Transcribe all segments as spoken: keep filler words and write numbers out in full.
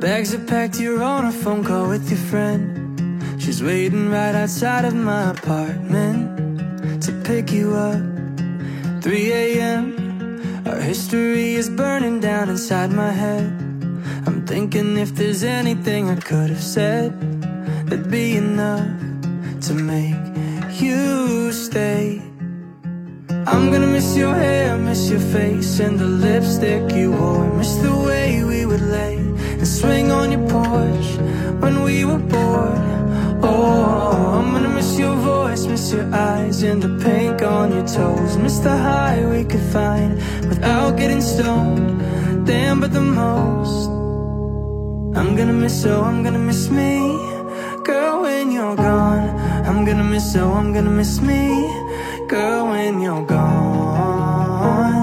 bags are packed, you're on a phone call with your friend. She's waiting right outside of my apartment to pick you up. three A M Our history is burning down inside my head. I'm thinking if there's anything I could have said, that'd be enough to make you stay. I'm gonna miss your hair, miss your face and the lipstick you wore. Miss the way we would lay and swing on your porch when we were bored. Oh, I'm gonna miss your voice, miss your eyes and the pink on your toes. Miss the high we could find without getting stoned. Damn, but the most I'm gonna miss, oh, I'm gonna miss me, girl, when you're gone. I'm gonna miss, oh, I'm gonna miss me, girl, when you're gone.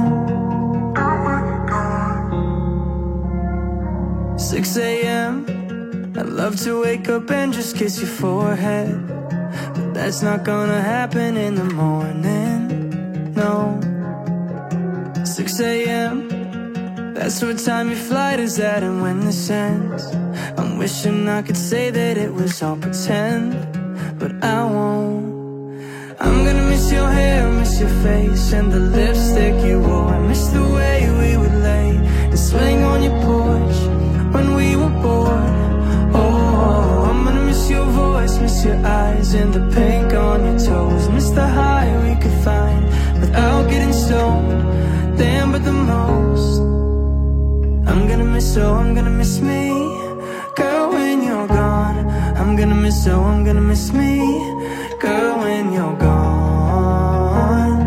six A M I'd love to wake up and just kiss your forehead, but that's not gonna happen in the morning, no. six A M That's what time your flight is at, and when this ends, I'm wishing I could say that it was all pretend, but I won't. I'm gonna miss your hair, miss your face and the lipstick you wore. I miss the way we would lay and swing on your porch when we were bored. Oh, I'm gonna miss your voice, miss your eyes and the pink on your toes. Miss the high we could find without getting stoned. Damn, but the most I'm gonna miss, oh, I'm gonna miss me, girl, when you're gone. I'm gonna miss, oh, I'm gonna miss me, girl, when you're gone.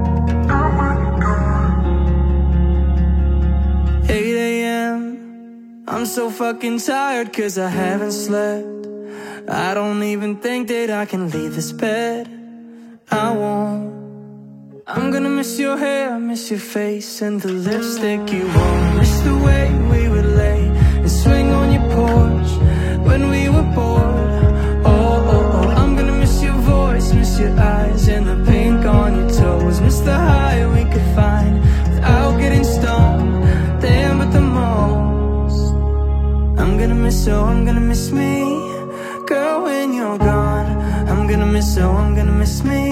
eight A M I'm so fucking tired cause I haven't slept. I don't even think that I can leave this bed. I won't. I'm gonna miss your hair, miss your face and the lipstick you wore. Miss the way we would lay and swing on your porch when we were bored. Oh, oh, oh, I'm gonna miss your voice, miss your eyes and the pink on your toes. Miss the high we could find without getting stoned. Damn, but the most I'm gonna miss, oh, I'm gonna miss me, girl, when you're gone. I'm gonna miss, oh, I'm gonna miss me,